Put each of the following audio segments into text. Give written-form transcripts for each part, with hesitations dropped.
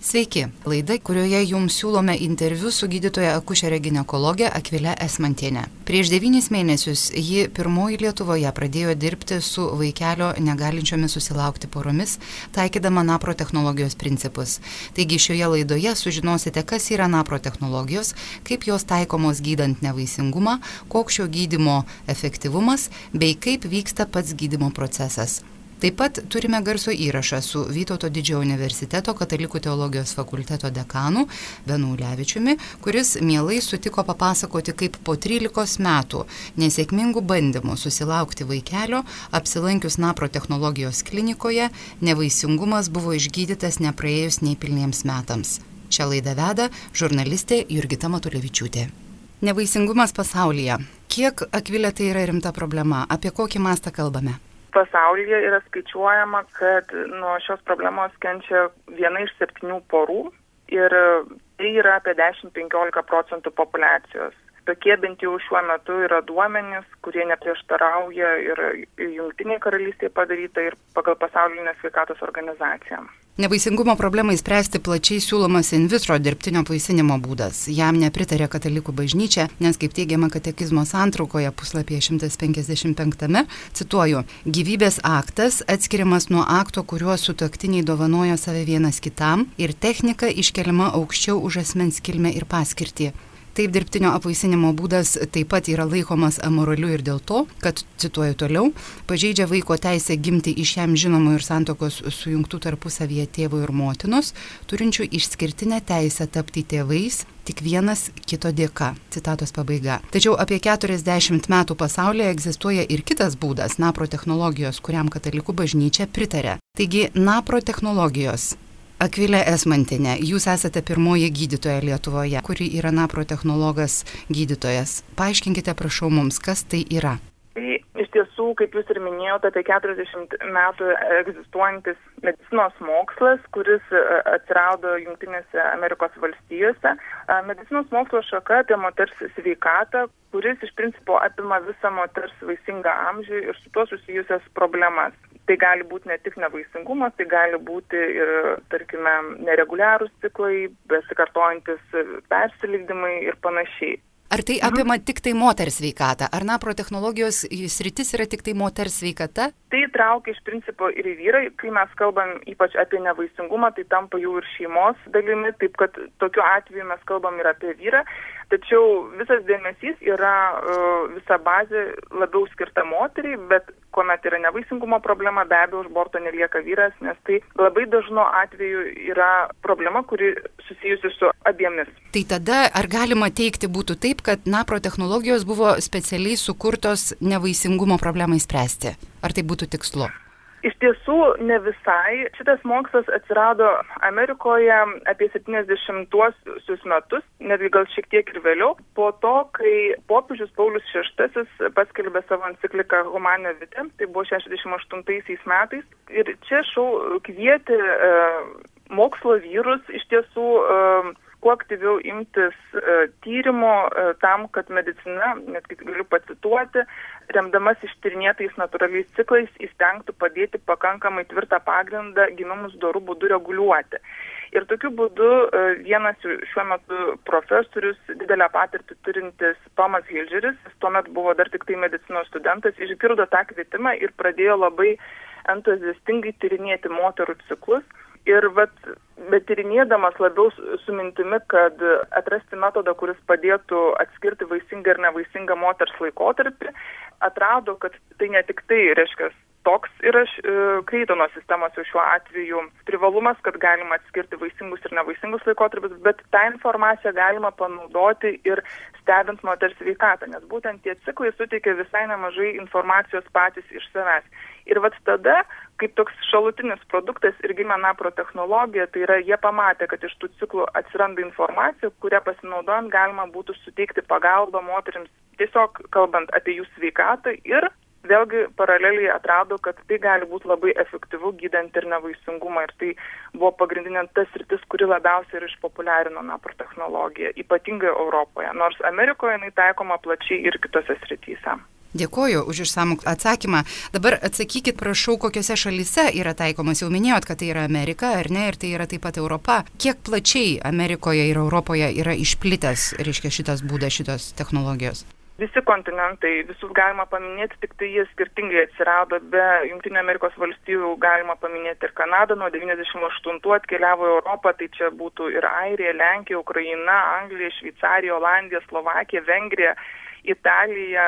Sveiki, laida, kurioje jums siūlome interviu su gydytoja akušere ginekologė Akvile Esmantiene. Prieš 9 mėnesius ji pirmoji Lietuvoje pradėjo dirbti su vaikelio negalinčiomis susilaukti poromis, taikydama NAPRO technologijos principus. Taigi šioje laidoje sužinosite, kas yra NAPRO technologijos, kaip jos taikomos gydant nevaisingumą, koks šio gydymo efektyvumas bei kaip vyksta pats gydymo procesas. Taip pat turime garso įrašą su Vytauto Didžiojo universiteto Katalikų teologijos fakulteto dekanu Benu Ulevičiumi, kuris mielai sutiko papasakoti, kaip po 13 metų nesėkmingų bandymų susilaukti vaikelio, apsilankius NAPRO technologijos klinikoje, nevaisingumas buvo išgydytas nepraėjus nei pilniems metams. Šią laidą veda žurnalistė Jurgita Matulevičiūtė. Nevaisingumas pasaulyje. Kiek, Akvilė, tai yra rimta problema? Apie kokį mastą kalbame? Pasaulyje yra skaičiuojama, kad nuo šios problemos kenčia 1 iš 7 porų ir tai yra apie 10-15% populiacijos. Tokie bent jau šiuo metu yra duomenys, kurie neprieštarauja ir Jungtinėje karalystėje padaryta ir pagal Pasaulinę sveikatos organizaciją. Nevaisingumo problemai spręsti plačiai siūlomas in vitro dirbtinio apvaisinimo būdas. Jam nepritarė Katalikų bažnyčia, nes kaip teigiama katekizmo santraukoje puslapyje 155, cituoju, gyvybės aktas atskiriamas nuo akto, kuriuo sutuoktiniai dovanojo save vienas kitam ir technika iškeliama aukščiau už asmens kilmę ir paskirtį. Taip dirbtinio apvaisinimo būdas taip pat yra laikomas amoraliu ir dėl to, kad, cituoju toliau, pažeidžia vaiko teisę gimti iš jam žinomų ir santuokos sujungtų tarpusavyje tėvo ir motinos, turinčių išskirtinę teisę tapti tėvais tik vienas kito dėka. Citatos pabaiga. Tačiau apie 40 metų pasaulyje egzistuoja ir kitas būdas, NAPRO technologijos, kuriam Katalikų bažnyčia pritarė. Taigi, NAPRO technologijos. Akvilė Esmantienė, jūs esate pirmoji gydytoja Lietuvoje, kuri yra NAPRO technologas gydytojas. Paaiškinkite, prašau mums, kas tai yra. Tai iš tiesų, kaip jūs ir minėjote, apie 40 metų egzistuojantis medicinos mokslas, kuris atsirado Jungtinėse Amerikos valstijose. Medicinos mokslo šaka apie moters sveikatą, kuris iš principo apima visą moters vaisingą amžių ir su tuo susijusias problemas. Tai gali būti ne tik nevaisingumas, tai gali būti ir, tarkime, nereguliarūs ciklai, besikartojantis persileidimai ir panašiai. Ar tai apima tik tai moters sveikatą? Ar NAPRO technologijos sritis yra tik tai moters sveikata? Tai traukia iš principo ir vyrai. Kai mes kalbam ypač apie nevaisingumą, tai tampa jau ir šeimos dalimi, taip kad tokiu atveju mes kalbam ir apie vyrą. Tačiau visas dėmesys yra visa bazė labiau skirta moteriai, bet kuomet yra nevaisingumo problema, be abejo, už borto nelieka vyras, nes tai labai dažnu atveju yra problema, kuri susijusi su abiemis. Tai tada ar galima teigti būtų taip, kad NAPRO technologijos buvo specialiai sukurtos nevaisingumo problemai spręsti? Ar tai būtų tikslu? Iš tiesų, ne visai. Šitas mokslas atsirado Amerikoje apie 70-uosius metus, netgi gal šiek tiek ir vėliau, po to, kai popiežius Paulius VI paskelbė savo encikliką Humane Vitae, tai buvo 68 metais, ir čia kvietė mokslo vyrus iš tiesų kuo aktyviau imtis tyrimo tam, kad medicina, netgi galiu pacituoti, remdamas ištyrinėtais natūraliais ciklais, įstengtų padėti pakankamai tvirtą pagrindą gimimus dorų būdu reguliuoti. Ir tokiu būdu vienas šiuo metu profesorius, didelę patirtį turintis Tomas Hilžeris, jis tuomet buvo dar tik tai medicinos studentas, išgirdo tą kvietimą ir pradėjo labai entuziastingai tyrinėti moterų ciklus. Ir bet tyrinėdamas labiau su mintimi, kad atrasti metodą, kuris padėtų atskirti vaisingą ir nevaisingą moters laikotarpį, atrado, kad tai ne tik tai, reiškia, toks yra kreitono sistemos jau šiuo atveju privalumas, kad galima atskirti vaisingus ir nevaisingus laikotarpius, bet tą informaciją galima panaudoti ir stebint moters sveikatą, nes būtent tie ciklai suteikia visai nemažai informacijos patys iš savęs. Ir tada, kaip toks šalutinis produktas ir gimė NAPRO technologija, tai yra jie pamatė, kad iš tų ciklų atsiranda informacija, kurią pasinaudojant galima būtų suteikti pagalbą moterims, tiesiog kalbant apie jų sveikatą ir vėlgi paraleliai atrado, kad tai gali būti labai efektyvu gydant ir nevaisingumą. Ir tai buvo pagrindinė tas sritis, kuri labiausiai ir išpopuliarino NAPRO technologiją, ypatingai Europoje, nors Amerikoje jinai taikoma plačiai ir kitose srityse. Dėkoju už išsamų atsakymą. Dabar atsakykit, prašau, kokiose šalyse yra taikomas. Jau minėjot, kad tai yra Amerika, ar ne, ir tai yra taip pat Europa. Kiek plačiai Amerikoje ir Europoje yra išplitęs, reiškia, šitas būdas, šitos technologijos? Visi kontinentai, visus galima paminėti, tik tai jie skirtingai atsirado. Be Jungtinių Amerikos valstijų galima paminėti ir Kanadą, nuo 98 atkeliavo į Europą, tai čia būtų ir Airija, Lenkija, Ukraina, Anglija, Šveicarija, Olandija, Slovakija, Vengrija, Italija,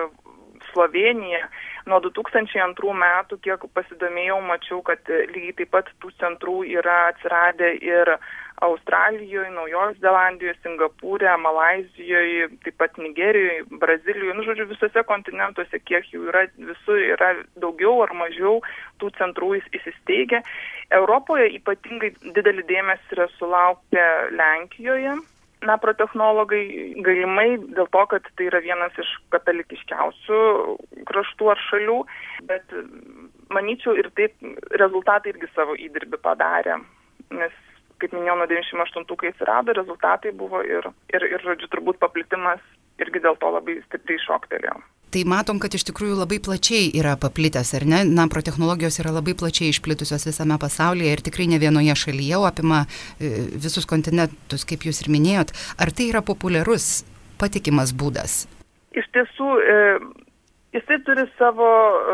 Slovenija. Nuo 2002 metų, kiek pasidomėjau, mačiau, kad lygiai taip pat tų centrų yra atsiradę ir Australijoje, Naujojoje Zelandijoje, Singapūre, Malaizijoje, taip pat Nigerijoje, Brazilijoje, žodžiu, visose kontinentuose, kiek jų yra, visur yra daugiau ar mažiau tų centrų įsisteigę. Europoje ypatingai didelį dėmesį yra sulaukę Lenkijoje. Naprotechnologai galimai dėl to, kad tai yra vienas iš katalikiškiausių kraštų ar šalių, bet manyčiau ir taip rezultatai irgi savo įdirbį padarė, nes, kaip minėjau, nuo 98, kai atsirado, rezultatai buvo ir žodžiu, turbūt paplitimas irgi dėl to labai stipriai šoktelėjo. Tai matom, kad iš tikrųjų labai plačiai yra paplitęs, ar ne? Naprotechnologijos yra labai plačiai išplitusios visame pasaulyje ir tikrai ne vienoje šalyje, o apima visus kontinentus, kaip jūs ir minėjot. Ar tai yra populiarus, patikimas būdas? Iš tiesų, jisai turi savo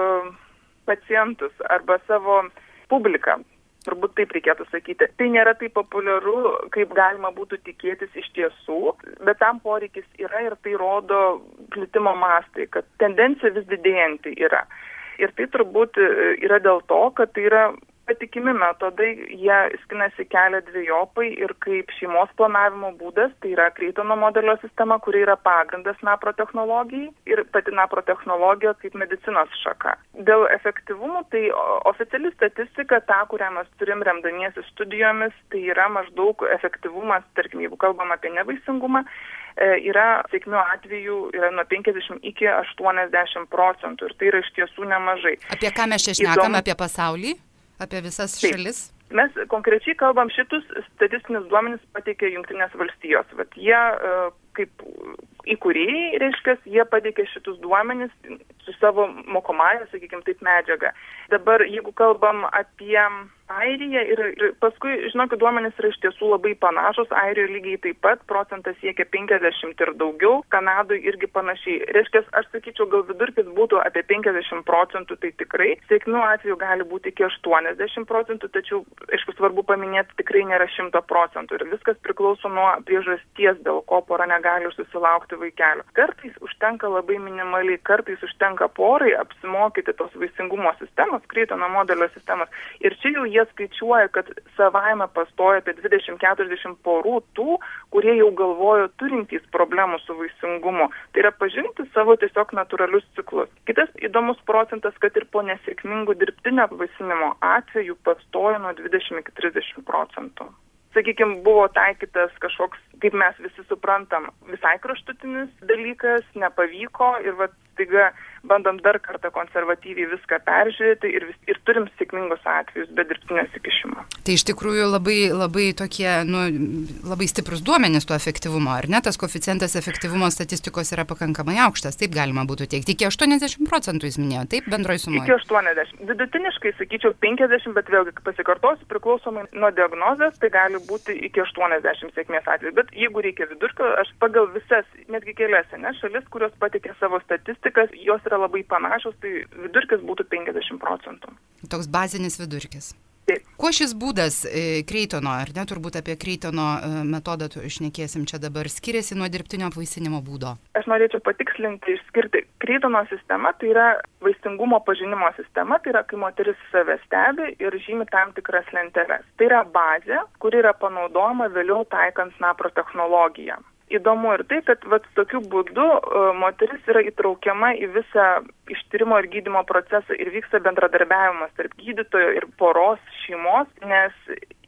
pacientus arba savo publiką. Turbūt taip reikėtų sakyti. Tai nėra taip populiaru, kaip galima būtų tikėtis iš tiesų, bet tam poreikis yra ir tai rodo plitimo mastai, kad tendencija vis didėjanti yra. Ir tai turbūt yra dėl to, kad tai yra patikimi metodai, jie skinasi kelią dvejopai ir kaip šeimos planavimo būdas, tai yra Kreitono modelio sistema, kuri yra pagrindas naprotechnologijai ir pati naprotechnologija kaip medicinos šaka. Dėl efektyvumo, tai oficiali statistika, ta, kurią mes turim remdamiesi studijomis, tai yra maždaug efektyvumas, tarkim, jeigu kalbam apie nevaisingumą, yra sėkmių atvejų yra nuo 50 iki 80% ir tai yra iš tiesų nemažai. Apie ką mes čia šnekam, apie pasaulį? Apie visas šalis? Taip. Mes konkrečiai kalbam, šitus statistinius duomenis pateikė Jungtinės valstijos. Vat jie kaip įkūrėjai, reiškia, jie pateikė šitus duomenis su savo mokomąją, sakykime, taip medžiagą. Dabar, jeigu kalbam apie Airiją ir paskui, žinokit, duomenys yra iš tiesų labai panašus, Airijoje lygiai taip pat, procentas siekia 50 ir daugiau, Kanadoje irgi panašiai. Reiškia, aš sakyčiau, gal vidurkis būtų apie 50%, tai tikrai. Sėkmių atveju gali būti iki 80%, tačiau, aišku, svarbu paminėti, tikrai nėra 100%. Ir viskas priklauso nuo priežasties, dėl ko pora negali susilaukti vaikelio. Kartais užtenka labai minimaliai, kartais užtenka porai apsimokyti tos vaisingumo sistemos, Kreitono modelio sistemos. Ir čia jau jie skaičiuoja, kad savaime pastoja apie 20-40 porų tų, kurie jau galvojo turintys problemų su vaisingumu. Tai yra pažinti savo tiesiog natūralius ciklus. Kitas įdomus procentas, kad ir po nesėkmingų dirbtinio vaisinimo atveju pastoja nuo 20 iki 30%. Sakykime, buvo taikytas kažkoks, kaip mes visi suprantam, visai kraštutinis dalykas, nepavyko ir staiga bandom dar kartą konservatyviai viską peržiūrėti ir turim sėkmingus atvejus be dirbtinio įsikišimo. Tai iš tikrųjų labai tokie, labai stiprus duomenys to efektyvumo, ar ne? Tas koeficientas efektyvumo statistikos yra pakankamai aukštas, taip galima būtų teikti. Iki 80% jis minėjo, taip, bendroji sumoje? Iki 80. Vidutiniškai, sakyčiau, 50, bet vėlgi pasikartosiu, priklausomai nuo diagnozės, tai gali būti iki 80 sėkmės atvejų. Bet jeigu reikia vidurkio, aš pagal visas, netgi kelias šalis, kurios patikė savo statistikas, jos yra labai panašus, tai vidurkis būtų 50%. Toks bazinis vidurkis. Taip. Kuo šis būdas Kreitono, ar ne, turbūt apie Kreitono metodą šnekėsim čia dabar, skiriasi nuo dirbtinio apvaisinimo būdo? Aš norėčiau patikslinti, išskirti. Kreitono sistema tai yra vaisingumo pažinimo sistema, tai yra, kai moteris save stebi ir žymi tam tikras lenteles. Tai yra bazė, kuri yra panaudojama vėliau taikant naprotechnologiją. Įdomu ir tai, kad tokiu būdu moteris yra įtraukiama į visą ištyrimo ir gydymo procesą ir vyksta bendradarbiavimas tarp gydytojo ir poros šeimos, nes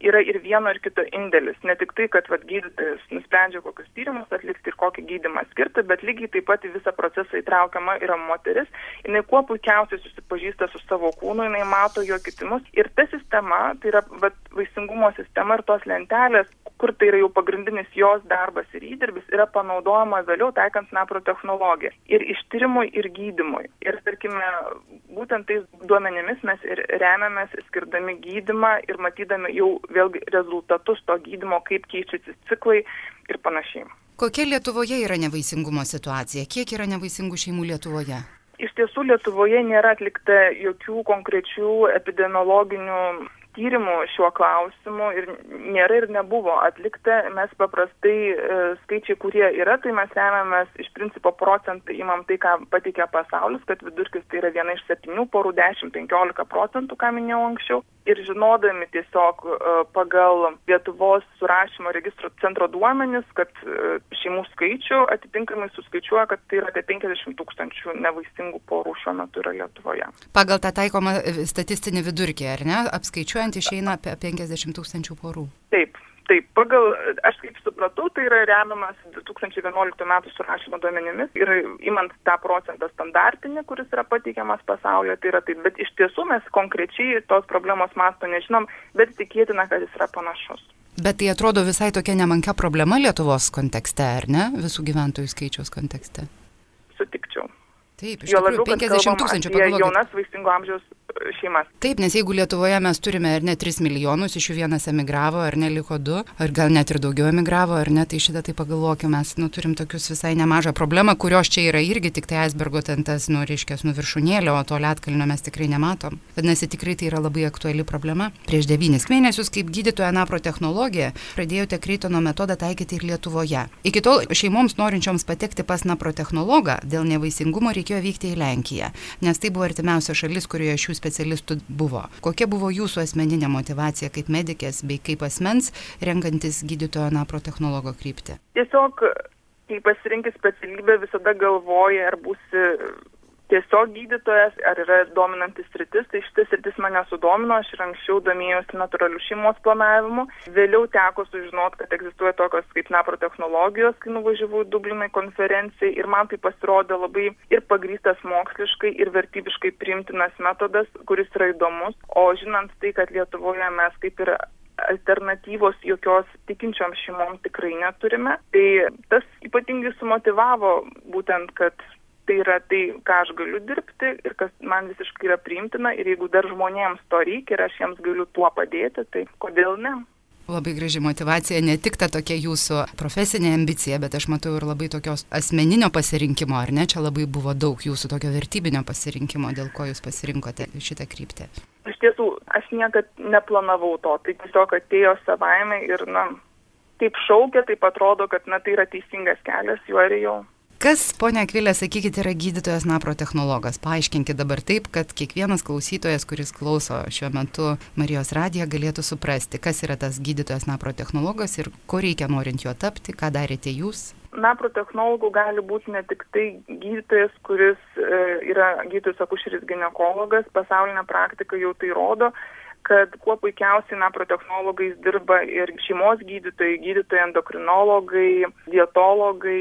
yra ir vieno ir kito indėlis. Ne tik tai, kad gydytojas nusprendžia kokius tyrimus atlikti ir kokį gydymą skirti, bet lygiai taip pat į visą procesą įtraukiama yra moteris. Jinai kuo puikiausiai susipažįsta su savo kūnu, jinai mato jo kitimus. Ir ta sistema, tai yra vaisingumo sistema ir tos lentelės, kur tai yra jau pagrindinis jos darbas ir įdirbis, yra panaudojama vėliau taikant SNAPRO technologiją. Ir ištyrimui, ir gydymui. Ir, tarkime, būtent tais duomenimis mes ir remiamės skirdami gydymą ir matydami jau vėlgi rezultatus to gydymo, kaip keičiasi ciklai ir panašiai. Kokia Lietuvoje yra nevaisingumo situacija? Kiek yra nevaisingų šeimų Lietuvoje? Iš tiesų Lietuvoje nėra atlikta jokių konkrečių epidemiologinių tyrimų šiuo klausimu ir nėra ir nebuvo atlikta. Mes paprastai skaičiai, kurie yra, tai mes remiamės iš principo procentai, imam tai, ką pateikia pasaulis, kad vidurkis tai yra 1 iš 7 porų, 10-15 procentų, ką minėjau anksčiau. Ir žinodami tiesiog pagal Lietuvos surašymo registro centro duomenis, kad šeimų skaičių atitinkamai suskaičiuoja, kad tai yra apie 50 000 nevaisingų porų šiuo metu yra Lietuvoje. Pagal tą taikomą statistinį vidurkį, ar ne? Apskaičiuojant išeina apie 50 000 porų. Taip. Pagal, aš kaip supratau, tai yra remiamas 2011 metų surašymo duomenimis ir imant tą procentą standartinį, kuris yra pateikiamas pasaulyje, tai yra taip. Bet iš tiesų mes konkrečiai tos problemos masto nežinom, bet tikėtina, kad jis yra panašus. Bet tai atrodo visai tokia nemenka problema Lietuvos kontekste, ar ne? Visų gyventojų skaičiaus kontekste. Sutikčiau. Taip, iš tikrųjų 50 000 pagalvokit. Jaunas vaisingo amžiaus šeimas. Taip, nes jeigu Lietuvoje mes turime ar ne 3 milijonus, iš jų vienas emigravo, ar ne liko 2, ar gal net ir daugiau emigravo, ar ne, tai šitą tai pagalvokime, mes turim tokius visai nemažą problemą, kurios čia yra irgi tik tai aisbergo tentas, viršūnėlė, o to ledkalnio mes tikrai nematom. Vadinasi, tikrai tai yra labai aktuali problema. Prieš 9 mėnesius, kaip gydytoja NAPRO technologija, pradėjote Kreitono metodą taikyti ir Lietuvoje. Iki tol šeimoms norinčioms patekti pas NAPRO technologą dėl nevaisingumo reikėjo vykti į Lenkiją, nes tai buvo artimiausia šalis, kurioje šių specialistų buvo. Kokia buvo jūsų asmeninė motyvacija kaip medikės bei kaip asmens renkantis gydytojo NAPRO technologo kryptį? Tiesiog, kai pasirinki specialybę, visada galvoji, ar būsi tiesiog gydytojas, ar yra dominantis sritis, tai šitas sritis mane sudomino, aš ir anksčiau domėjausi natūralių šeimos planavimu. Vėliau teko sužinoti, kad egzistuoja tokios kaip NAPRO technologijos, kai nuvažiavau į Dubliną konferenciją ir man tai pasirodė labai ir pagrįstas moksliškai, ir vertybiškai priimtinas metodas, kuris yra įdomus. O žinant tai, kad Lietuvoje mes kaip ir alternatyvos jokios tikinčiom šeimom tikrai neturime, tai tas ypatingai sumotyvavo būtent, kad tai yra tai, ką aš galiu dirbti ir kas man visiškai yra priimtina ir jeigu dar žmonėms to reikia ir aš jiems galiu tuo padėti, tai kodėl ne? Labai graži motyvacija, ne tik ta tokia jūsų profesinė ambicija, bet aš matau ir labai tokios asmeninio pasirinkimo, ar ne? Čia labai buvo daug jūsų tokio vertybinio pasirinkimo, dėl ko jūs pasirinkote šitą kryptį. Iš tiesų, aš niekad neplanavau to, tai tiesiog atėjo savaime ir, taip šaukia, taip atrodo, kad, tai yra teisingas kelias, juo ir jau. Kas, ponia Akvilė, sakykite, yra gydytojas NAPRO technologas? Paaiškinkite dabar taip, kad kiekvienas klausytojas, kuris klauso šiuo metu Marijos radiją, galėtų suprasti, kas yra tas gydytojas NAPRO technologas ir ko reikia norint juo tapti, ką darėte jūs? NAPRO technologų gali būti ne tik tai gydytojas, kuris yra gydytojas akušeris ginekologas, pasaulinė praktika jau tai rodo, kad kuo puikiausiai NAPRO technologais dirba ir šeimos gydytojai endokrinologai, dietologai.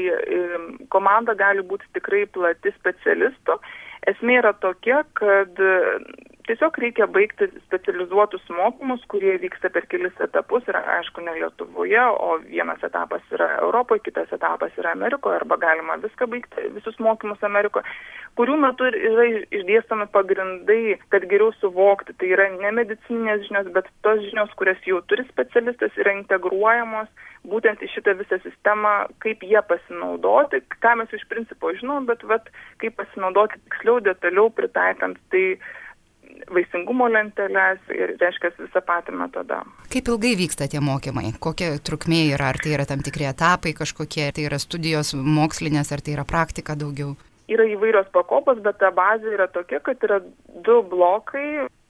Komanda gali būti tikrai plati specialistų. Esmė yra tokia, kad tiesiog reikia baigti specializuotus mokymus, kurie vyksta per kelis etapus ir aišku ne Lietuvoje, o vienas etapas yra Europoje, kitas etapas yra Amerikoje, arba galima viską baigti, visus mokymus Amerikoje, kurių metu yra išdėstomi pagrindai, kad geriau suvokti. Tai yra ne medicininės žinios, bet tos žinios, kurias jau turi specialistas, yra integruojamos būtent į šitą visą sistemą, kaip jie pasinaudoti, ką mes iš principo žinom, bet kaip pasinaudoti tiksliau, detaliau pritaikant tai vaisingumo lenteles ir reiškia visą patį metodą. Kaip ilgai vyksta tie mokymai? Kokia trukmė yra? Ar tai yra tam tikri etapai kažkokie? Tai yra studijos mokslinės, ar tai yra praktika daugiau? Yra įvairios pakopos, bet ta bazė yra tokia, kad yra 2 blokai.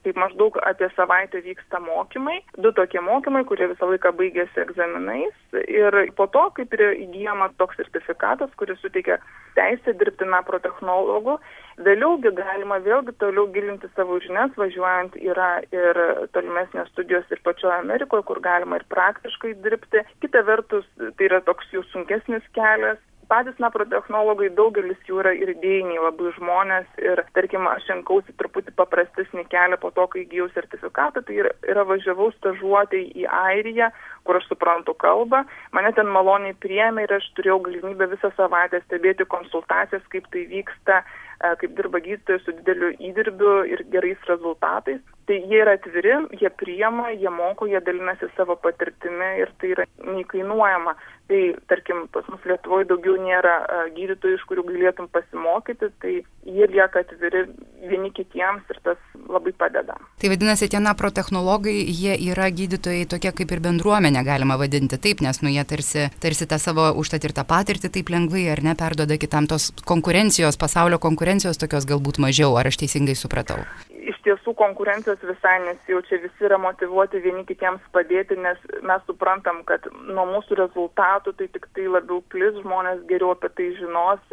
Taip maždaug apie savaitę vyksta mokymai, 2 tokie mokymai, kurie visą laiką baigėsi egzaminais ir po to kaip ir įgyjamas toks sertifikatas, kuris suteikia teisę dirbti naprotechnologu. Vėliaugi galima vėlgi toliau gilinti savo žinias, važiuojant yra ir tolimesnės studijos ir pačioje Amerikoje, kur galima ir praktiškai dirbti. Kita vertus, tai yra toks jau sunkesnis kelias. Patys naprotechnologai, daugelis jų yra ir idėjiniai labai žmonės ir, tarkim, aš rinkausi truputį paprastesnį kelią po to, kai įgijau sertifikatą, tai yra važiavau stažuotei į Airiją, kur aš suprantu kalbą. Mane ten maloniai priėmė ir aš turėjau galimybę visą savaitę stebėti konsultacijas, kaip tai vyksta, kaip dirba gydytojai su dideliu įdirbiu ir gerais rezultatais. Tai jie yra atviri, jie priima, jie moko, jie dalinasi savo patirtimi ir tai yra neįkainuojama. Tai, tarkim, pas mus Lietuvoje daugiau nėra gydytojų, iš kurių galėtum pasimokyti, tai jie lieka atviri vieni kitiems ir tas labai padeda. Tai vadinasi, tie naprotechnologai, jie yra gydytojai tokie kaip ir bendruomenė, galima vadinti taip, nes jie tarsi tą savo užtat ir tą patirtį taip lengvai ar ne perduoda kitam, tos konkurencijos, pasaulio konkurencijos tokios galbūt mažiau, ar aš teisingai supratau? Iš tiesų konkurencijos visai nesijaučia, visi yra motyvuoti vieni kitiems padėti, nes mes suprantam, kad nuo mūsų rezultatų tai tik tai labiau plis, žmonės geriau apie tai žinos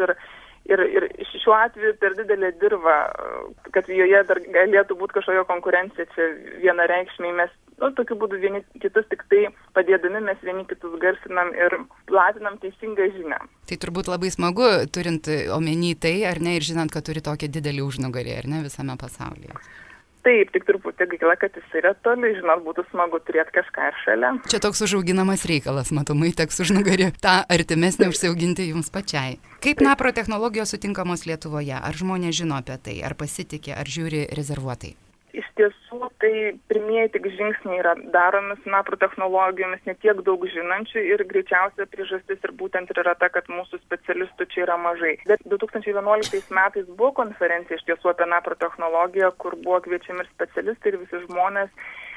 ir šiuo atveju per didelė dirva, kad joje dar galėtų būti kažkokia konkurencija, čia vienareikšmiai mes, tokiu būdu vieni kitus tik tai padėdami mes vieni kitus garsinam ir platinam teisingą žinią. Tai turbūt labai smagu, turint omeny tai, ar ne, ir žinant, kad turi tokį didelį užnugarį, ar ne, visame pasaulyje. Taip, tik truputį gaila, kad jis yra toli, žinot, būtų smagu turėti kažką ir šalia. Čia toks užauginamas reikalas, matomai teks užnugarį tą artimesnį užsiauginti jums pačiai. Kaip naprotechnologijos sutinkamos Lietuvoje? Ar žmonės žino apie tai, ar pasitikė, ar žiūri rezervuotai? Iš tiesų, tai pirmieji tik žingsniai yra daromi su naprotechnologijomis, ne tiek daug žinančių ir greičiausia priežastis ir būtent yra ta, kad mūsų specialistų čia yra mažai. Bet 2011 metais buvo konferencija iš tiesų apie naprotechnologiją, kur buvo kviečiami ir specialistai ir visi žmonės.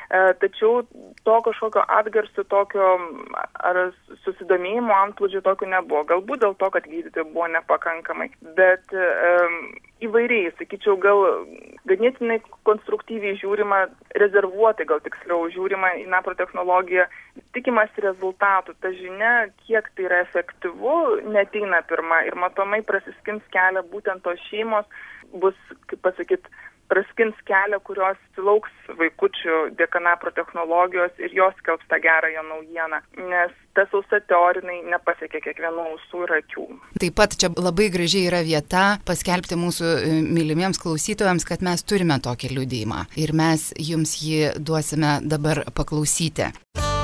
Tačiau to kažkokio atgarsio, tokio ar susidomėjimo antplūdžio tokio nebuvo. Galbūt dėl to, kad gydytojų buvo nepakankamai. Bet įvairiai, sakyčiau, gal ganėtinai konstruktyviai žiūrima, rezervuotai gal tiksliau žiūrima į naprotechnologiją, tikimas rezultatų. Ta žinia, kiek tai yra efektyvu, neteina pirma ir matomai prasiskins kelią būtent tos šeimos, bus, kaip pasakyti, praskins kelią, kurios lauks vaikučių dėka naprotechnologijos ir jos skelbs tą gerąją naujieną, nes ta sausa teorinai nepasiekia kiekvienų ausų ir akių. Taip pat čia labai gražiai yra vieta paskelbti mūsų mylimiems klausytojams, kad mes turime tokį liudijimą ir mes jums jį duosime dabar paklausyti.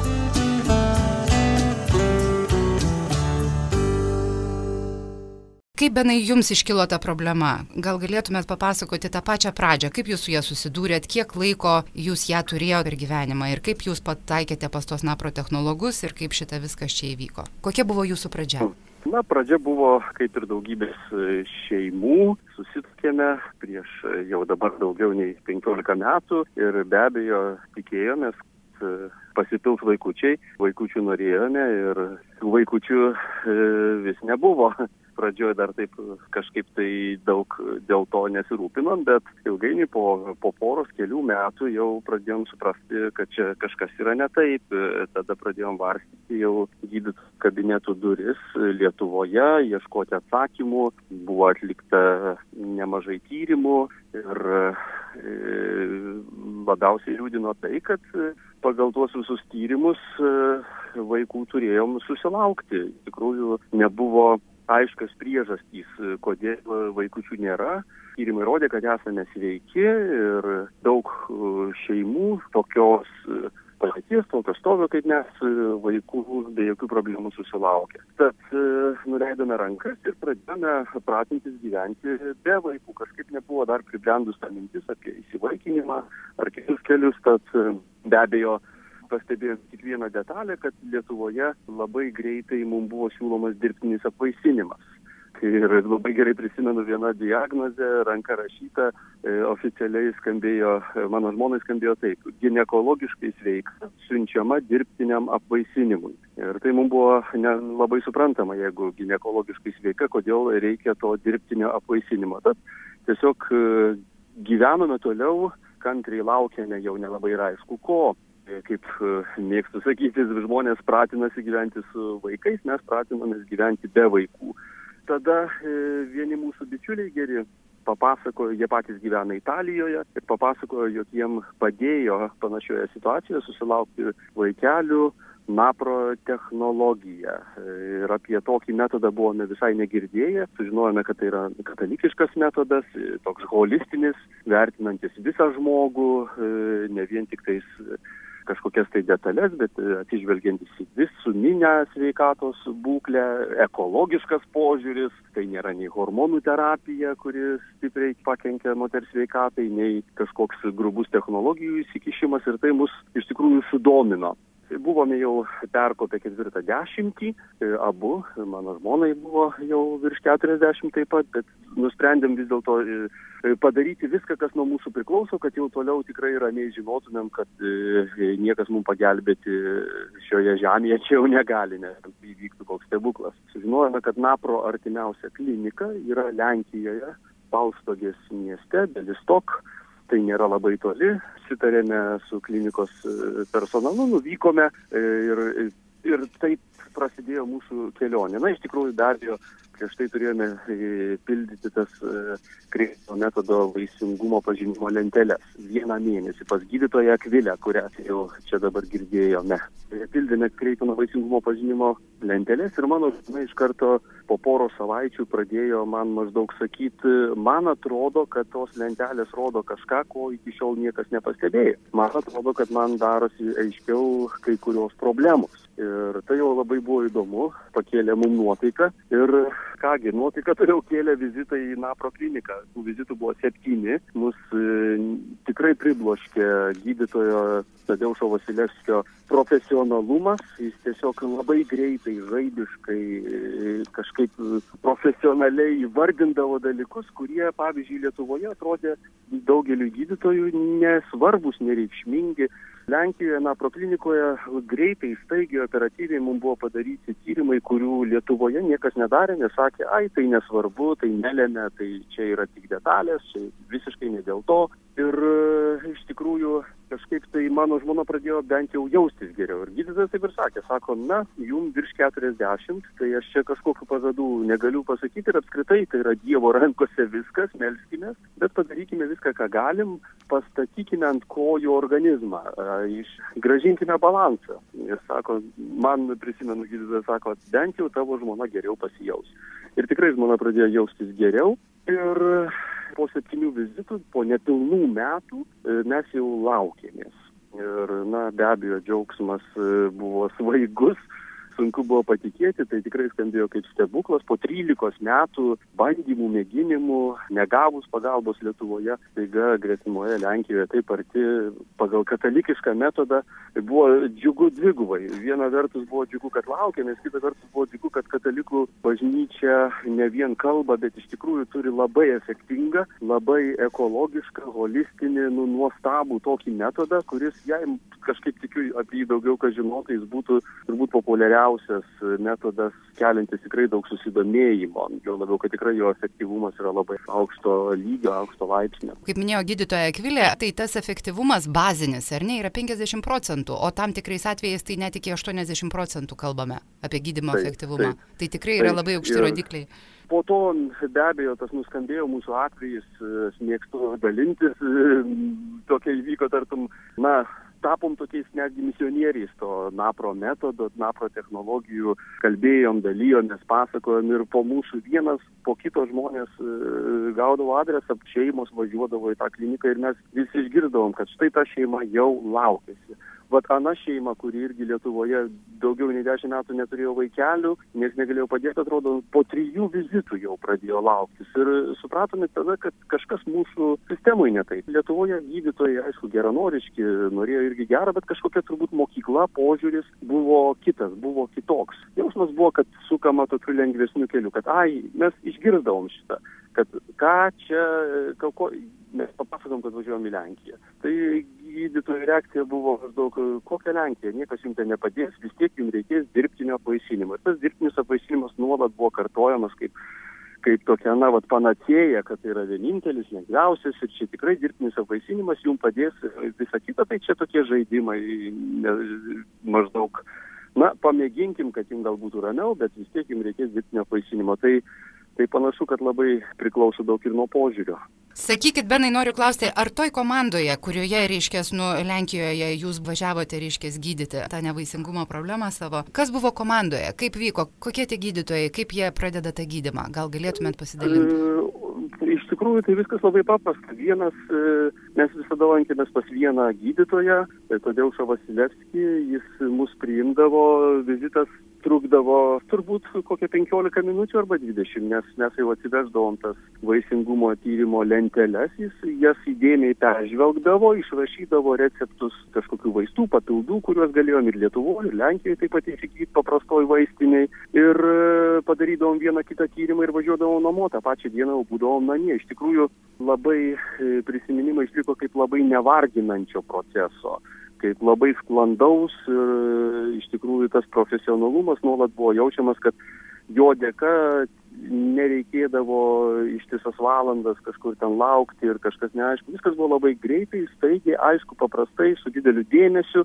Kaip, Benai, jums iškilo ta problema? Gal galėtumėt papasakoti tą pačią pradžią, kaip jūs su ją susidūrėt, kiek laiko jūs ją turėjote per gyvenimą ir kaip jūs pataikėte pas tos naprotechnologus ir kaip šita viskas čia įvyko? Kokia buvo jūsų pradžia? Na, pradžia buvo kaip ir daugybės šeimų, susituokėme prieš jau dabar daugiau nei 15 metų ir be abejo tikėjomės, kad pasipils vaikučiai, vaikučių norėjome ir vaikučių vis nebuvo. Pradžioje dar taip kažkaip tai daug dėl to nesirūpinom, bet ilgainiui po poros kelių metų jau pradėjom suprasti, kad čia kažkas yra ne taip. Tada pradėjom varstyti jau gydytojų kabinetų duris Lietuvoje, ieškoti atsakymų, buvo atlikta nemažai tyrimų ir labiausiai liūdino tai, kad pagal tuos visus tyrimus vaikų turėjom susilaukti. Iš tikrųjų nebuvo aiškios priežastys, kodėl vaikučių nėra. Tyrimai rodė, kad esame sveiki ir daug šeimų tokios padėties, tokio stovio kaip mes, vaikų be jokių problemų susilaukė. Tad nuleidome rankas ir pradėjome pratintis gyventi be vaikų. Kažkaip nebuvo dar pribrendus ta mintis apie įsivaikinimą ar kitus kelius, tad be abejo pastebėjom tik vieną detalę, kad Lietuvoje labai greitai mums buvo siūlomas dirbtinis apvaisinimas. Ir labai gerai prisimenu vieną diagnozę, ranka rašyta, oficialiai skambėjo, mano žmonai skambėjo taip: ginekologiškai sveika, siunčiama dirbtiniam apvaisinimui. Ir tai mums buvo labai suprantama, jeigu ginekologiškai sveika, kodėl reikia to dirbtinio apvaisinimo. Tad tiesiog gyvenome toliau kantriai laukiame jau nelabai ir aišku ko. Kaip mėgstu sakyti, žmonės pratinasi gyventi su vaikais, mes pratinamės gyventi be vaikų. Tada vieni mūsų bičiuliai geri papasakojo, jie patys gyvena Italijoje ir papasakojo, jog jiem padėjo panašioje situacijoje susilaukti vaikelių napro technologija. Ir apie tokį metodą buvome visai negirdėję. Sužinojome, kad tai yra katalikiškas metodas, toks holistinis, vertinantis visą žmogų, ne vien tik tais kažkokias tai detalės, bet atsižvelgiantis į visuminę sveikatos būklę, ekologiškas požiūris, tai nėra nei hormonų terapija, kuri stipriai pakenkia moters sveikatai, nei kažkoks grubus technologijų įsikišimas, ir tai mus iš tikrųjų sudomino. Buvome jau perkopę 40, abu, mano žmonai buvo jau virš 40 taip pat, bet nusprendėm vis dėlto padaryti viską, kas nuo mūsų priklauso, kad jau toliau tikrai ramiai žinotumėm, kad niekas mums pagelbėti šioje žemėje čia jau negali, nes įvyktų koks stebuklas. Sužinojome, kad napro artimiausia klinika yra Lenkijoje, Balstogės mieste, Belistok. Tai nėra labai toli, sutarėme su klinikos personalu, nuvykome ir taip prasidėjo mūsų kelionė. Na, iš tikrųjų, be abejo, prieš tai turėjome pildyti tas kreipimo metodo vaisingumo pažinimo lenteles. 1 mėnesį pas gydytoją Akvilę, kurią jau čia dabar girdėjome. Pildėme kreipimo vaisingumo pažinimo lenteles ir mano žmona iš karto po poros savaičių pradėjo man maždaug sakyti, man atrodo, kad tos lentelės rodo kažką, ko iki šiol niekas nepastebėjo. Man atrodo, kad man darosi aiškiau kai kurios problemos. Ir tai jau labai buvo įdomu, pakėlė mum nuotaiką ir kągi, nuotaiką toliau kėlė vizitai į napro kliniką. Tų vizitų buvo 7, mus tikrai pribloškė gydytojo Tadeušo Vasilevskio profesionalumas, jis tiesiog labai greitai, žaibiškai, kažkaip profesionaliai įvardindavo dalykus, kurie, pavyzdžiui, Lietuvoje atrodė daugeliu gydytojų nesvarbus, nereikšmingi. Lenkijoje, napro klinikoje greitai, staigiai, operatyviai mums buvo padaryti tyrimai, kurių Lietuvoje niekas nedarė, nes sakė, tai nesvarbu, tai nelemia, tai čia yra tik detalės, čia visiškai ne dėl to. Ir iš tikrųjų kažkaip tai mano žmona pradėjo bent jau jaustis geriau. Ir gydytojas taip ir sakė, sako, na, jums virš 40, tai aš čia kažkokiu pažadų negaliu pasakyti ir apskritai tai yra Dievo rankose viskas, melskime, bet padarykime viską, ką galim, pastatykime ant kojų organizmą, grąžinkime balansą. Ir sako, man prisimenu gydytojas, sako, bent jau tavo žmona geriau pasijaus. Ir tikrai žmona pradėjo jaustis geriau ir po 7 vizitų, po nepilnų metų mes jau laukėmės. Ir, na, be abejo, džiaugsmas buvo svaigus, sunku buvo patikėti, tai tikrai skambėjo kaip stebuklas. Po 13 metų bandymų, mėginimų, negavus pagalbos Lietuvoje, staiga gretimoje Lenkijoje taip arti pagal katalikišką metodą buvo džiugu dvigubai. Viena vertus buvo džiugu, kad laukėmės, kita vertus buvo džiugu, kad katalikų bažnyčia ne vien kalba, bet iš tikrųjų turi labai efektingą, labai ekologišką, holistinį, nuostabų tokį metodą, kuris, jei kažkaip tikiu apie jį daugiau ką žinotų, jis būtų turbūt populiariausias metodas, keliantis tikrai daug susidomėjimo, jo labiau, kad tikrai jo efektyvumas yra labai aukšto lygio, aukšto laipsnio. Kaip minėjo gydytoja Akvilė, tai tas efektyvumas bazinis, ar ne, yra 50%, o tam tikrais atvejais tai net iki 80% kalbame apie gydymo efektyvumą. Tai tikrai yra labai aukšti rodikliai. Po to, be abejo, tas nuskambėjo mūsų atvejais, aš mėgstu dalintis, tokia įvyko tartum, na, tapom tokiais netgi misionieriais to napro metodo, napro technologijų, kalbėjom, dalijomės, pasakojom ir po mūsų vienas po kito žmonės gaudavo adresą, šeimos važiuodavo į tą kliniką ir mes visi išgirdavom, kad štai ta šeima jau laukėsi. Vat ana šeima, kuri irgi Lietuvoje daugiau nei 10 metų neturėjo vaikelių, nes negalėjo padėti, atrodo, po 3 vizitų jau pradėjo lauktis. Ir supratome tada, kad kažkas mūsų sistemui ne taip. Lietuvoje gydytojai, aišku, geranoriški, norėjo irgi gerą, bet kažkokia turbūt mokykla, požiūris buvo kitas, buvo kitoks. Jausmas buvo, kad sukama tokiu lengvesniu keliu, kad mes išgirsdavom šitą, kad ką čia, mes papasakom, kad važiuojam į Lenkiją. Tai gydytojų reakcija buvo maždaug, kokia Lenkija, niekas jums ten nepadės, vis tiek jums reikės dirbtinio apvaisinimo. Ir tas dirbtinis apvaisinimas nuolat buvo kartojamas kaip kaip tokia, panacėja, kad tai yra vienintelis, lengviausias ir čia tikrai dirbtinis apvaisinimas jums padės visą kitą, tai čia tokie žaidimai maždaug, pamėginkim, kad jums gal būtų ramiau, bet vis tiek jums reikės dirbtinio apvaisinimo. Tai panašu, kad labai priklauso daug ir nuo požiūrio. Sakykit, Benai, noriu klausti, ar toj komandoje, kurioje, Lenkijoje jūs važiavote, gydyti tą nevaisingumo problemą savo, kas buvo komandoje, kaip vyko, kokie tie gydytojai, kaip jie pradeda tą gydymą? Gal galėtumėt pasidalinti? Iš tikrųjų, tai viskas labai paprasta. Mes visada lankėmės pas vieną gydytoją, Tadeušą Vasilevskį, jis mus priimdavo, vizitas trukdavo turbūt kokią 15 minučių arba 20, nes mes jau atsiveždavom tas vaisingumo tyrimo lenteles, jis jas įdėmiai peržvelgdavo, išrašydavo receptus kažkokių vaistų, papildų, kuriuos galėjom ir Lietuvoje, ir Lenkijoje taip pat įsigyti paprastoj vaistiniai. Ir padarydavom vieną kitą tyrimą ir važiuodavom namo, tą pačią dieną būdavom namie. Iš tikrųjų, labai prisiminimai išliko kaip labai nevarginančio proceso, kaip labai sklandaus ir iš tikrųjų tas profesionalumas nuolat buvo jaučiamas, kad jo dėka nereikėdavo ištisas valandas kažkur ten laukti ir kažkas neaišku. Viskas buvo labai greitai, staigiai, aišku, paprastai, su dideliu dėmesiu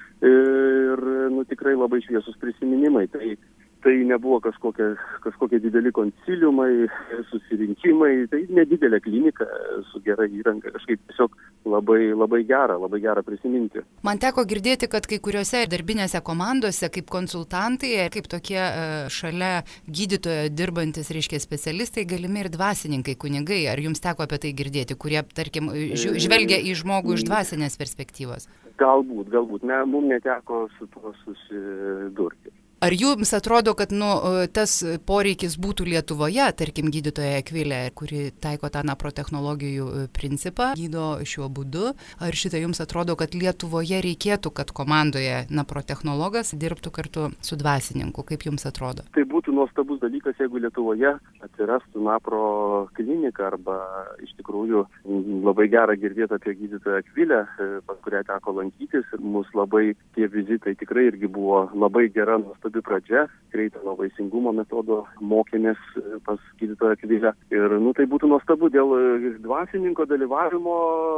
ir tikrai labai šviesus prisiminimai. Tai nebuvo kažkokie dideli konsiliumai, susirinkimai, tai nedidelė klinika su gera įranga, kažkaip tiesiog labai gera prisiminti. Man teko girdėti, kad kai kuriuose darbinėse komandose, kaip konsultantai, kaip tokie šalia gydytojo dirbantis, specialistai, galimi ir dvasininkai, kunigai. Ar jums teko apie tai girdėti, kurie, tarkim, žvelgia į žmogų iš dvasinės perspektyvos? Galbūt. Mums neteko su tuo susidurti. Ar jums atrodo, kad tas poreikis būtų Lietuvoje, tarkim, gydytoja Akvilė, kuri taiko tą naprotechnologijų principą, gydo šiuo būdu? Ar šitą jums atrodo, kad Lietuvoje reikėtų, kad komandoje naprotechnologas dirbtų kartu su dvasininku? Kaip jums atrodo? Tai būtų nuostabus dalykas, jeigu Lietuvoje atsirastų napro klinika, arba iš tikrųjų labai gera girdėti apie gydytoją Akvilę, pas kurią teko lankytis. Mūsų labai tie vizitai tikrai irgi buvo labai gera, nuostabi pradžia, Kreitano vaisingumo metodo mokėmės pas gydytoją Akvilę. Ir tai būtų nuostabu. Dėl dvasininko dalyvavimo,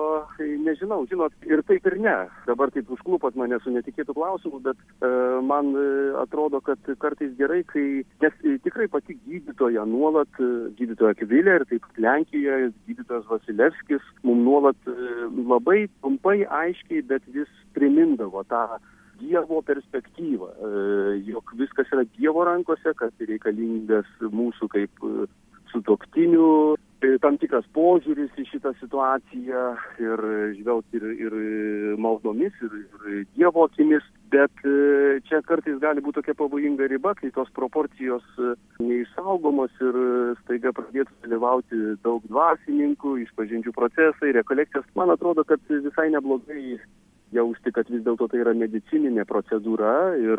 nežinau, žinot, ir taip ir ne. Dabar taip užklupot mane su netikėtų klausimų, bet man atrodo, kad kartais gerai, nes tikrai pati gydytoja nuolat, gydytoja Akvilė ir taip Lenkijoje, gydytojas Vasilevskis, mums nuolat labai trumpai, aiškiai, bet vis primindavo tą Dievo perspektyvą, jog viskas yra Dievo rankose, kad reikalingas mūsų kaip sutuoktinių tam tikras požiūris į šitą situaciją ir žvelgti ir maldomis, ir Dievo akimis, bet čia kartais gali būti tokia pavojinga riba, kai tos proporcijos neišsaugomos ir staiga pradėtų dalyvauti daug dvasininkų, išpažinčių procesai, rekolekcijos. Man atrodo, kad visai neblogai jausti, kad vis dėlto tai yra medicininė procedūra ir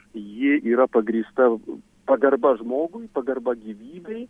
ji yra pagrįsta pagarba žmogui, pagarba gyvybei,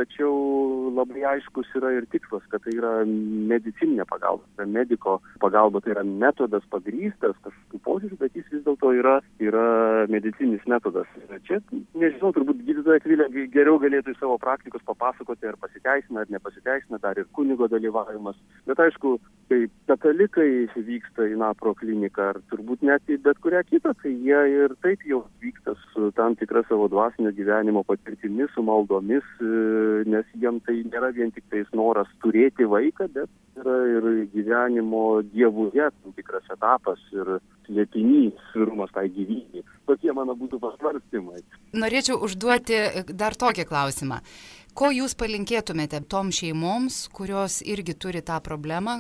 tačiau labai aiškus yra ir tikslas, kad tai yra medicininė pagalba, tai mediko pagalba, tai yra metodas pagrįstas kažkokiu požiūriu, bet jis vis dėlto yra medicininis metodas. Čia, nežinau, turbūt gydytoja Akvilė geriau galėtų iš savo praktikos papasakoti, ar pasiteisina, ar nepasiteisina, dar ir kunigo dalyvavimas. Bet aišku, kai katalikai vyksta į napro kliniką, ar turbūt net į bet kurią kitą, tai jie ir taip jau vyksta su tam tikra savo dvasinio gyvenimo patirtimis, su maldomis, nes jiem tai nėra vien tik tais noras turėti vaiką, bet yra ir gyvenimo Dievuje tam tikras etapas ir slėpinys, svirumas tai gyvybei. Tokie mano būtų pasvarstymai. Norėčiau užduoti dar tokį klausimą. Ko jūs palinkėtumėte tom šeimoms, kurios irgi turi tą problemą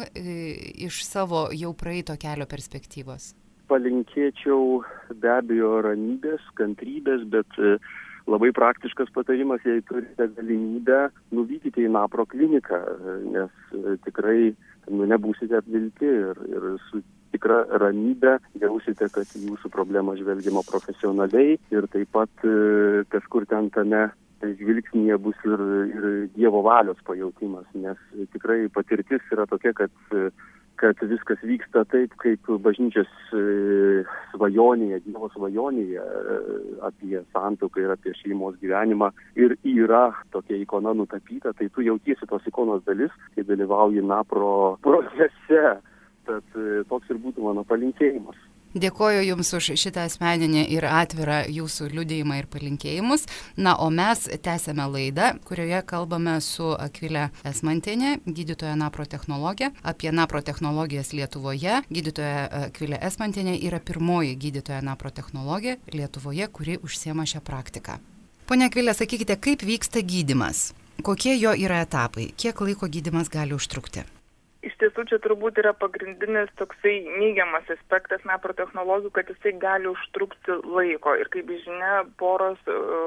iš savo jau praeito kelio perspektyvos? Palinkėčiau be abejo ramybės, kantrybės, bet labai praktiškas patarimas, jei turite galimybę, nuvykite į napro kliniką, nes tikrai nebūsite apvilti ir su tikra ramybė jausite, kad jūsų problema žvelgiama profesionaliai ir taip pat kažkur ten tame žvilgsnyje bus ir Dievo valios pajautimas, nes tikrai patirtis yra tokia, kad kad viskas vyksta taip, kaip bažnyčios svajonėje, Dievo svajonėje apie santuoką ir apie šeimos gyvenimą ir yra tokia ikona nutapyta, tai tu jautiesi tos ikonos dalis, kai dalyvauji NAPRO procese. Tad toks ir būtų mano palinkėjimas. Dėkoju Jums už šitą asmeninį ir atvirą Jūsų liudijimą ir palinkėjimus. Na, o mes tęsėme laidą, kurioje kalbame su Akvile Esmantiene, gydytoja NAPRO technologė, apie NAPRO technologijas Lietuvoje. Gydytoja Akvile Esmantiene yra pirmoji gydytoja NAPRO technologė Lietuvoje, kuri užsiema šią praktiką. Pone Akvile, sakykite, kaip vyksta gydymas? Kokie jo yra etapai? Kiek laiko gydymas gali užtrukti? Iš tiesų, čia turbūt yra pagrindinis toksai neigiamas aspektas NAPRO technologijų, kad jisai gali užtrukti laiko. Ir kaip žinia, poros,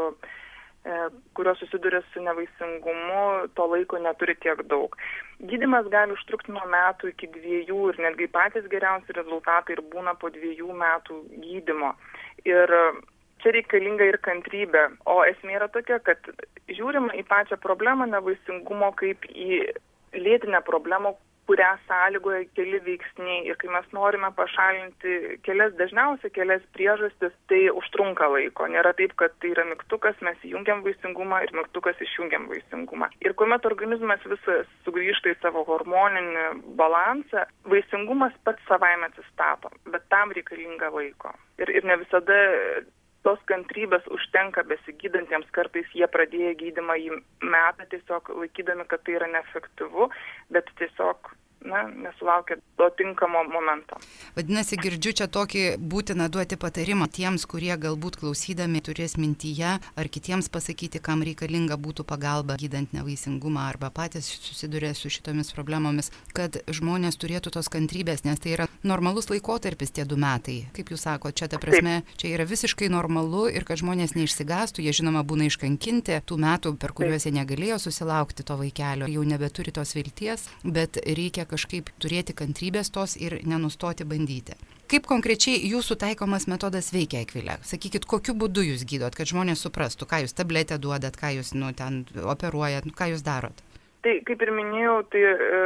kurios susiduria su nevaisingumu, to laiko neturi tiek daug. Gydymas gali užtrukti nuo metų iki 2 ir netgi patys geriausi rezultatai ir būna po 2 metų gydymo. Ir čia reikalinga ir kantrybė. O esmė yra tokia, kad žiūrima į pačią problemą nevaisingumo kaip į lėtinę problemą, kurią sąlygoja keli veiksniai. Ir kai mes norime pašalinti dažniausiai kelias priežastis, tai užtrunka laiko. Nėra taip, kad tai yra mygtukas, mes įjungiam vaisingumą ir mygtukas išjungiam vaisingumą. Ir kuomet organizmas visas sugrįžta į savo hormoninį balansą, vaisingumas pats savaime atsistato, bet tam reikalinga laiko. Ir ne visada tos kantrybės užtenka besigydantiems, kartais jie pradėję gydymą jį metą tiesiog laikydami, kad tai yra neefektyvu, bet tiesiog nesulaukia to tinkamo momento. Vadinasi, girdžiu čia tokį būtiną duoti patarimą tiems, kurie galbūt klausydami turės mintyje ar kitiems pasakyti, kam reikalinga būtų pagalba gydant nevaisingumą arba patys susiduria su šitomis problemomis, kad žmonės turėtų tos kantrybės, nes tai yra normalus laikotarpis tie 2 metai. Kaip jūs sako, čia ta prasme, čia yra visiškai normalu ir kad žmonės neišsigąstų, jie žinoma būna iškankinti tų metų, per kuriuos jie negalėjo susilaukti to vaikelio, jau nebeturi tos vilties, bet reikia kažkaip turėti kantrybės tos ir nenustoti bandyti. Kaip konkrečiai jūsų taikomas metodas veikia, Akvile? Sakykit, kokiu būdu jūs gydot, kad žmonės suprastų, ką jūs tabletę duodat, ką jūs ten operuojat, ką jūs darot? Tai, kaip ir minėjau, tai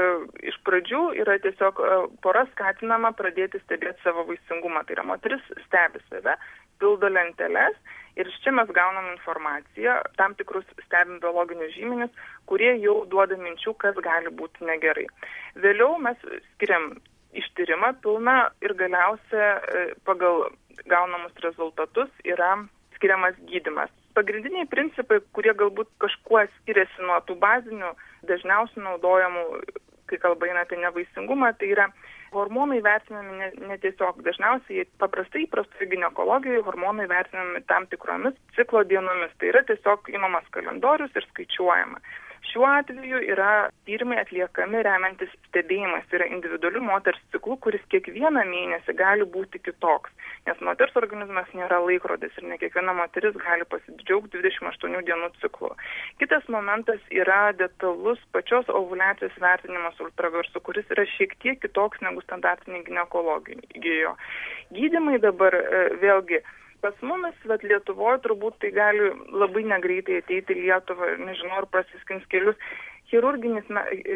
iš pradžių yra tiesiog pora skatinama pradėti stebėti savo vaisingumą. Tai yra moteris stebi save, pildo lenteles ir iš čia mes gaunam informaciją, tam tikrus stebim biologinius žymenis, kurie jau duoda minčių, kas gali būti negerai. Vėliau mes skiriam ištyrimą pilną ir galiausia pagal gaunamus rezultatus yra skiriamas gydymas. Pagrindiniai principai, kurie galbūt kažkuo skiriasi nuo tų bazinių, dažniausiai naudojamų, kai kalba eina apie nevaisingumą, tai yra hormonai vertinami netiesiog. Dažniausiai paprastai įprastoje ginekologijoje hormonai vertinami tam tikromis ciklo dienomis. Tai yra tiesiog imamas kalendorius ir skaičiuojama. Šiuo atveju yra tyrimai atliekami remiantis stebėjimas, tai yra individualių moters ciklų, kuris kiekvieną mėnesį gali būti kitoks, nes moters organizmas nėra laikrodis ir ne kiekviena moteris gali pasidžiaugti 28 dienų ciklu. Kitas momentas yra detalus pačios ovuliacijos vertinimas ultragarsu, kuris yra šiek tiek kitoks negu standartinė ginekologijoje. Gydymai dabar vėlgi pas mumis, Lietuvoje turbūt tai gali labai negreitai ateiti į Lietuvą, nežinau, ar prasiskins kelius. Chirurginis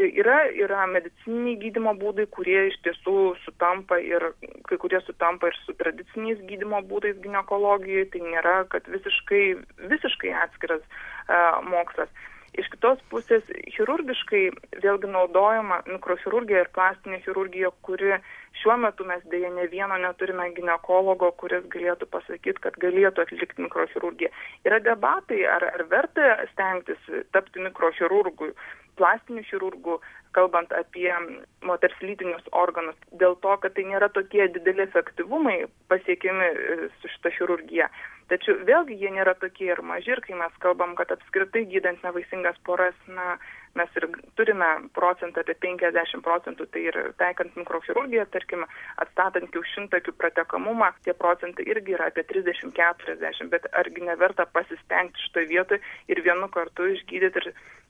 yra medicininiai gydymo būdai, kurie iš tiesų sutampa ir kai kurie sutampa ir su tradiciniais gydymo būdais ginekologijoje, tai nėra, kad visiškai atskiras mokslas. Iš kitos pusės chirurgiškai vėlgi naudojama mikrochirurgija ir plastinė chirurgija, kuri šiuo metu mes dėja ne vieno neturime ginekologo, kuris galėtų pasakyti, kad galėtų atlikti mikrochirurgiją. Yra debatai, ar verta stengtis tapti mikrochirurgu, plastiniu chirurgu, kalbant apie moters lytinius organus, dėl to, kad tai nėra tokie dideli efektyvumai pasiekiami su šita chirurgija. Tačiau vėlgi jie nėra tokie ir maži, ir kai mes kalbam, kad apskritai gydant nevaisingas poras, mes ir turime procentą apie 50%, tai ir taikant mikrochirurgiją, tarkim, atstatant kiaušintakių pratekamumą, tie procentai irgi yra apie 30-40, bet argi neverta pasistengti šitoje vietoje ir vienu kartu išgydyti ir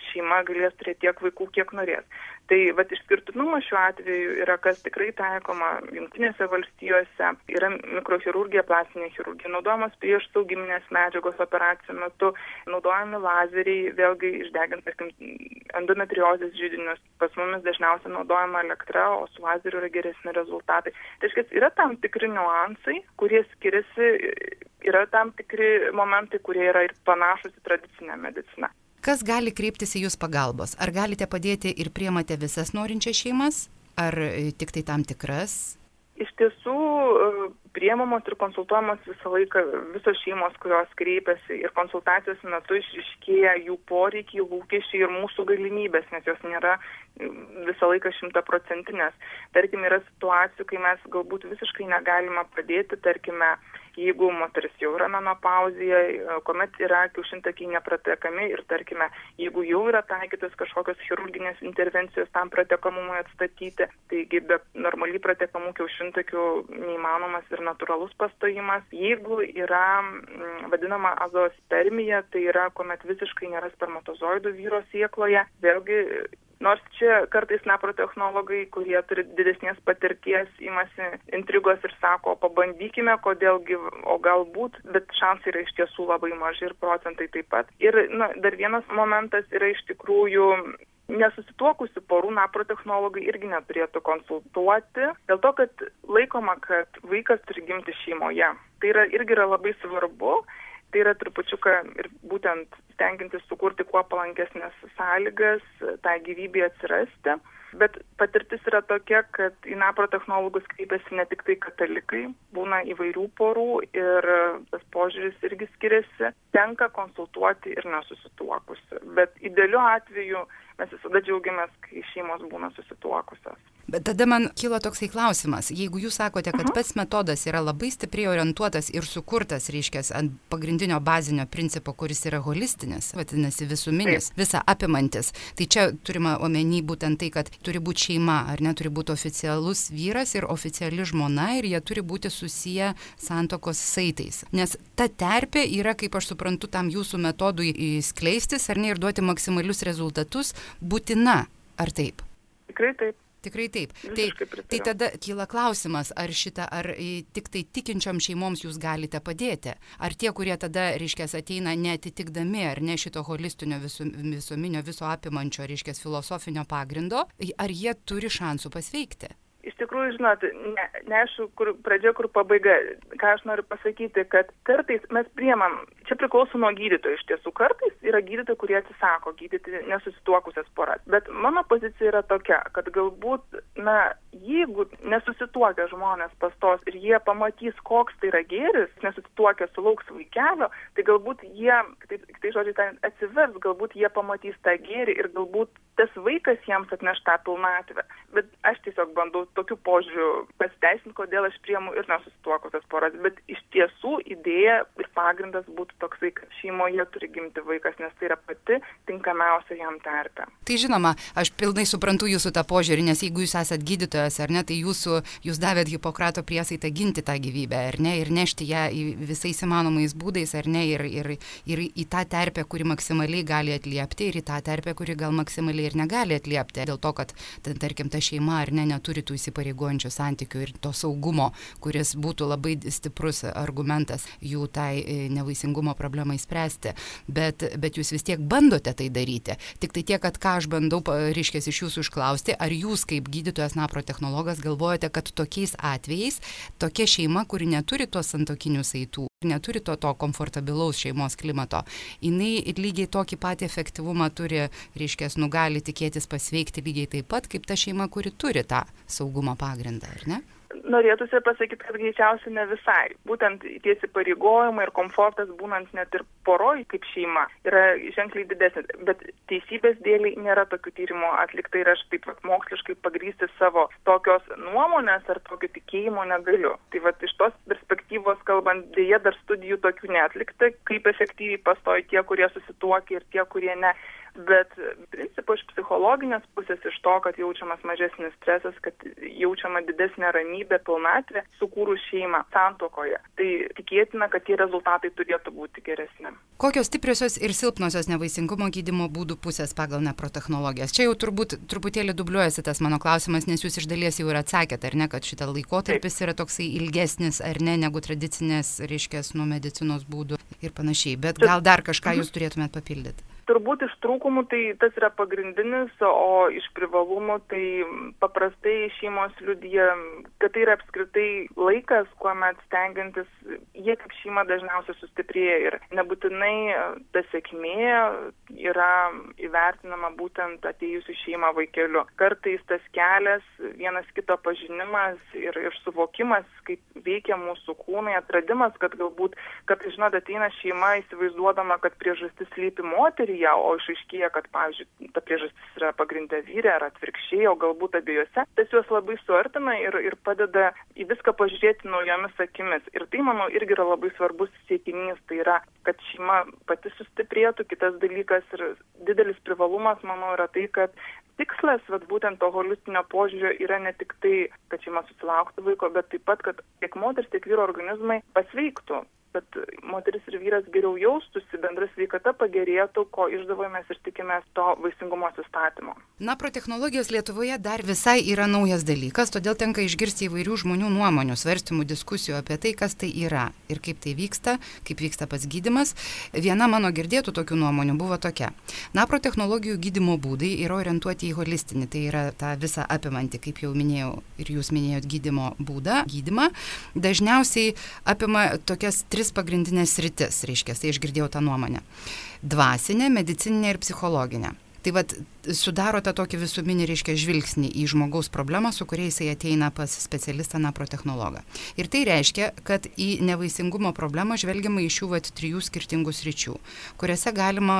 šeima galės turėti tiek vaikų, kiek norės. Tai išskirtinumas šiuo atveju yra, kas tikrai taikoma Jungtinėse valstijose, yra mikrochirurgija, plastinė chirurgija, naudojamos priešsaugiminės medžiagos operacijų metu, naudojami lazeriai, vėlgi išdegint, tarkim, endometriozės židinius. Pas mumis dažniausiai naudojama elektra, o su lazeriu yra geresni rezultatai. Tai yra tam tikri niuansai, kurie skiriasi, yra tam tikri momentai, kurie yra ir panašus į tradicinę mediciną. Kas gali kreiptis į jūs pagalbos? Ar galite padėti ir priimate visas norinčias šeimas, ar tik tai tam tikras? Iš tiesų, priimamos ir konsultuojamos visą laiką visos šeimos, kurios kreipiasi, ir konsultacijos metu išryškėja jų poreikiai, lūkesčiai ir mūsų galimybės, nes jos nėra visą laiką 100%. Tarkim, yra situacijų, kai mes galbūt visiškai negalime padėti, tarkime, jeigu moteris jau yra menopauzėje, kuomet yra kiaušintakiai nepratekami ir, tarkime, jeigu jau yra taikytos kažkokios chirurginės intervencijos tam pratekamumui atstatyti, taigi be normaliai pratekamų kiaušintakių neįmanomas ir natūralus pastojimas. Jeigu yra vadinama azospermija, tai yra, kuomet visiškai nėra spermatozoidų vyro sėkloje, vėlgi, nors čia kartais neprotechnologai, kurie turi didesnės patirties, imasi intrigos ir sako, pabandykime, kodėlgi, o galbūt, bet šansai yra iš tiesų labai maži ir procentai taip pat. Ir dar vienas momentas yra iš tikrųjų, nesusituokusių porų neprotechnologai irgi neturėtų konsultuoti, dėl to, kad laikoma, kad vaikas turi gimti šeimoje. Tai irgi yra labai svarbu. Tai yra trupučiuką ir būtent stengiantis sukurti kuo palankesnės sąlygas tai gyvybei atsirasti. Bet patirtis yra tokia, kad į neprotechnologus kreipiasi ne tik tai katalikai, būna įvairių porų ir tas požiūris irgi skiriasi. Tenka konsultuoti ir nesusituokusi. Bet idealiu atveju mes visada džiaugiamės, kai šeimos būna susituokusios. Bet tada man kilo toksai klausimas, jeigu jūs sakote, kad pats metodas yra labai stipriai orientuotas ir sukurtas, reiškias, ant pagrindinio bazinio principo, kuris yra holistinis, vadinasi visuminis, visa apimantis, tai čia turime omeny būtent tai, kad turi būti šeima, ar ne, turi būti oficialus vyras ir oficiali žmona ir jie turi būti susiję santuokos saitais. Nes ta terpė yra, kaip aš suprantu, tam jūsų metodui skleistis, ar ne, ir duoti maksimalius rezultatus būtina, ar taip? Tikrai taip. Tikrai taip. Tai tada kyla klausimas, ar tik tai tikinčiom šeimoms jūs galite padėti? Ar tie, kurie tada, reiškias, ateina neatitikdami, ar ne šito holistinio visuminio, viso apimančio, reiškias, filosofinio pagrindo, ar jie turi šansų pasveikti? Iš tikrųjų, žinot, neaišku, kur pradžia, kur pabaiga. Ką aš noriu pasakyti, kad kartais mes priemam, čia priklauso nuo gydytojų, iš tiesų kartais yra gydytojai, kurie atsisako gydyti nesusituokusias poras. Bet mano pozicija yra tokia, kad galbūt, jeigu nesusituokę žmonės pastos ir jie pamatys, koks tai yra gėris, nesusituokę sulauks vaikelio, tai galbūt jie, tai žodžiai, atsivers, galbūt jie pamatys tą gėrį ir galbūt tas vaikas jiems atneš tą pilnatvę. Bet aš tiesiog bandau tokiu požiūriu pasiteisinti, kodėl aš priemu ir nesusituokusias poras. Bet iš tiesų idėja ir pagrindas būtų toksai, kad šeimoje turi gimti vaikas, nes tai yra pati tinkamiausia jam terpė. Tai žinoma, aš pilnai suprantu jūsų tą požiūrį, nes jeigu jūs esat gydytojas, ar ne, tai jūs davėt Hipokrato priesaitą ginti tą gyvybę, ar ne, ir nešti ją visais įmanomais būdais, ar ne, ir į tą terpę, kuri maksimaliai gali atliepti, ir į tą terpę, kuri gal maksimaliai ir negali atliepti, dėl to, kad, tarkim, ta šeima ar ne neturi tų įsipareigojančių santykių ir to saugumo, kuris būtų labai stiprus argumentas jų tai nevaisingumo problemai spręsti. Bet jūs vis tiek bandote tai daryti. Tik tai tiek, kad ką aš bandau, reiškias, iš jūsų išklausti, ar jūs kaip gydytojas neprotechnologas galvojate, kad tokiais atvejais tokia šeima, kuri neturi tos santuokinių saitų, neturi to komfortabilaus šeimos klimato, jinai lygiai tokį patį efektyvumą turi, reiškias, gali tikėtis pasveikti lygiai taip pat, kaip ta šeima, kuri turi tą saugumo pagrindą, ar ne? Norėtųsi pasakyti, kad greičiausiai ne visai. Būtent tie įsipareigojimai ir komfortas būnant net ir poroj kaip šeima yra ženkliai didesnis. Bet teisybės dėliai nėra tokių tyrimų atlikta ir aš taip pat moksliškai pagrįsti savo tokios nuomonės ar tokio tikėjimo negaliu. Tai iš tos perspektyvos kalbant, dėja dar studijų tokių neatlikta, kaip efektyviai pastoja tie, kurie susituokia ir tie, kurie ne. Bet principo iš psichologinės pusės, iš to, kad jaučiamas mažesnis stresas, kad jaučiama didesnė ramybė, pilnatvė, sukūrus šeimą santuokoje, tai tikėtina, kad tie rezultatai turėtų būti geresni. Kokios stipriosios ir silpnosios nevaisingumo gydymo būdų pusės pagal neprotechnologijas? Čia jau turbūt truputėlį dubliuojasi tas mano klausimas, nes jūs iš dalies jau ir atsakėte, ar ne, kad šitą laikotarpis yra toksai ilgesnis, ar ne, negu tradicinės, reiškia, nuo medicinos būdų ir panašiai. Bet gal dar kažką jūs turėtumėt papildyti? Turbūt iš trūkumų tai tas yra pagrindinis, o iš privalumų tai paprastai šeimos liudija, kad tai yra apskritai laikas, kuomet stengiantis, jie kaip šeima dažniausiai sustiprėja ir nebūtinai ta sėkmė yra įvertinama būtent atėjus į šeimą vaikeliu. Kartais tas kelias, vienas kito pažinimas ir suvokimas, kaip veikia mūsų kūnai, atradimas, kad galbūt, kad žinot, ateina šeima įsivaizduodama, kad priežastis slypi moterį, o išaiškėja, kad, pavyzdžiui, ta priežastis yra pagrindė vyrė ar atvirkščiai, o galbūt abiejose. Tas juos labai suartina ir padeda į viską pažiūrėti naujomis akimis. Ir tai, manau, irgi yra labai svarbus siekinys. Tai yra, kad šeima pati sustiprėtų. Kitas dalykas ir didelis privalumas, manau, yra tai, kad tikslas, būtent to holistinio požiūrio yra ne tik tai, kad šeima susilauktų vaiko, bet taip pat, kad tiek moters, tiek vyro organizmai pasveiktų. Kad moteris ir vyras geriau jaustųsi, bendra sveikata pagerėtų, ko išdavojamės ir tikimės to vaisingumo įstatymo. Naprotechnologijos Lietuvoje dar visai yra naujas dalykas, todėl tenka išgirsti įvairių žmonių nuomonių, svarstymų, diskusijų apie tai, kas tai yra ir kaip tai vyksta, kaip vyksta pats gydymas. Viena mano girdėtų tokių nuomonių buvo tokia. Naprotechnologijų gydymo būdai yra orientuoti į holistinį, tai yra tą visą apimantį, kaip jau minėjau ir jūs minėjot gydymo būdą, gydymą. Dažniausiai apima tokias tris pagrindinės sritis, reiškia, tai aš girdėjau tą nuomonę. Dvasinė, medicininė ir psichologinė. Tai sudaro tą tokį visuminį, reiškia, žvilgsnį į žmogaus problemą, su kuria jisai ateina pas specialistą naprotechnologą. Ir tai reiškia, kad į nevaisingumo problemą žvelgiama iš šių trijų skirtingų sričių, kuriuose galimai